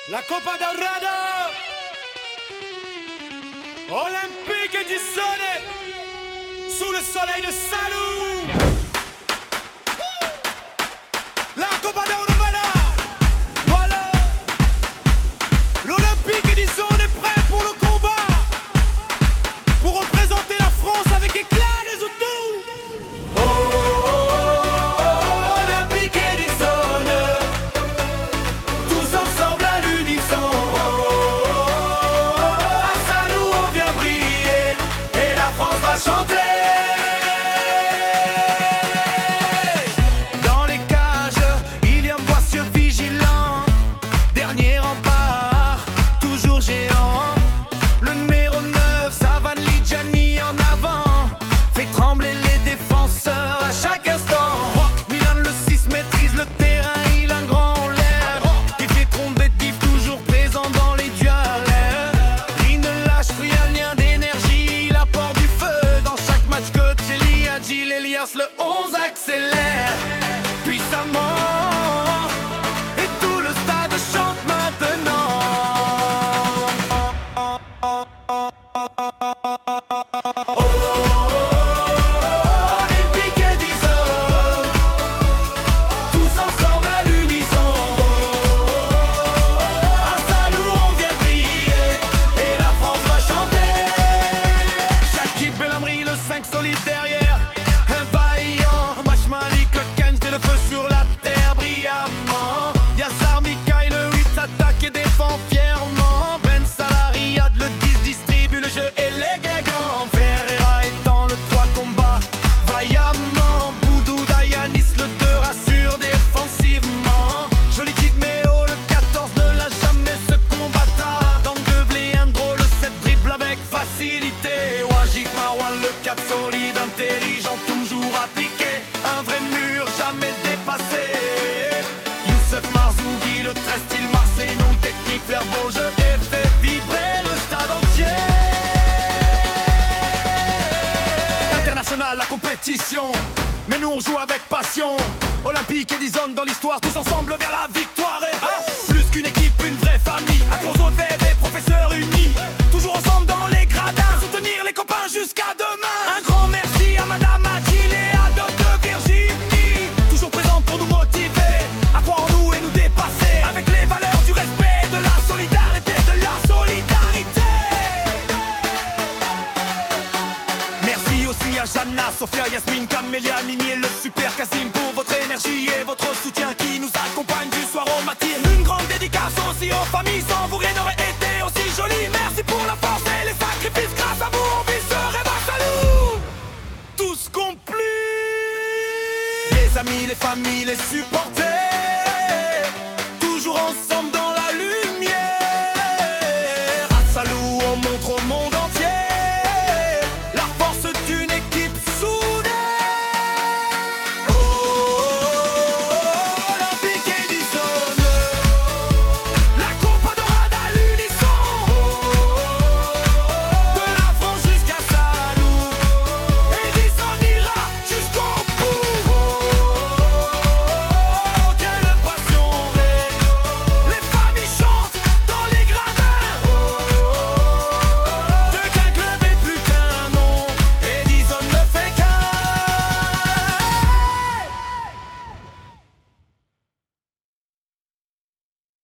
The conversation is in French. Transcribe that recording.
La Copa Daurada Olympique di Sole sous le soleil de Salou. La Copa Daurada, voilà. L'Olympique di Sole est prêt pour le combat, pour représenter la France avec éclat des Zoutous. Oh, oh, oh, Olympique di Sole, tous ensemble à l'unisson. Oh, oh, oh, à Salou on vient briller et la France va chanter. Le 11 accélère puissamment et tout le stade chante maintenant. Oh, oh, oh, Olympique di Sole, tous ensemble à l'unisson. Oh, oh, oh, à Salou on vient briller et la France va chanter. Shakib Belhamri, le 5 solide derrière. Le feu sur la terre brillamment. Yassar Mikaï le 8 s'attaque et défend fièrement. Ben Salah Riyad le 10 distribue le jeu élégant. Ferreira est dans le 3 combat vaillamment. Boudou Dayanis le 2 rassure défensivement. Joli Kid Méo le 14 ne l'a jamais ce combattant. Dans Devlé Indro le 7 dribble avec facilité. Wajik Marwan le 4 solide, intelligent, toujours appliqué. Un vrai mur jamais dépassé. Youssef Marzougui le 13 style Marseille, non technique, faire beau jeu et fait vibrer le stade entier. International la compétition, mais nous on joue avec passion. Olympique et 10 zones dans l'histoire, tous ensemble vers la victoire. Et plus qu'une équipe, une vraie famille. À gros des professeurs unis, toujours ensemble dans les gradins, soutenir les copains jusqu'à demain. Un grand merci à Madame Adil et à Dr Virginie, toujours présente pour nous motiver à croire en nous et nous dépasser, avec les valeurs du respect, de la solidarité, de la solidarité. Merci aussi à Jana, Sophia, Yasmine, Camélia, Nini et le super Cassim pour votre énergie et votre soutien qui nous accompagne du soir au matin. Une grande dédicace aussi aux familles, sans vous rien n'aurait été aussi joli. Merci pour la force et les sacrifices, grâce à vous on vit ce rêve à Salou. Tous complis, les amis, les familles, les super